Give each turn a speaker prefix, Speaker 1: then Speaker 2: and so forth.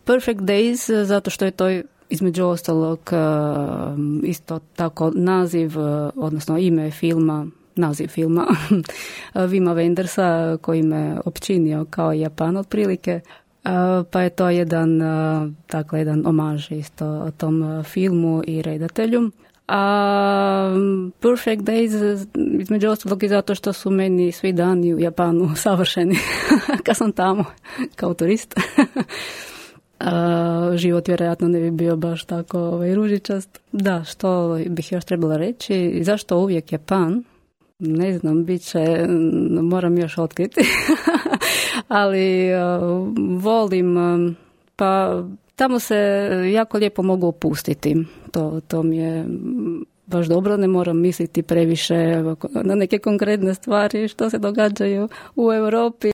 Speaker 1: Perfect Days, zato što je to između ostalog isto tako naziv, odnosno ime filma, naziv filma Wima Wendersa koji me općinio kao Japan otprilike. Pa je to jedan omaž isto tom filmu i redatelju. A Perfect Days između ostalog i zato što su meni svi dani u Japanu savršeni kad sam tamo kao turist. Život vjerojatno ne bi bio baš tako ružičast. Da, što bih još trebala reći, zašto uvijek Japan? Ne znam, moram još otkriti. Ali volim, pa tamo se jako lijepo mogu opustiti. To mi je baš dobro, ne moram misliti previše na neke konkretne stvari što se događaju u Europi.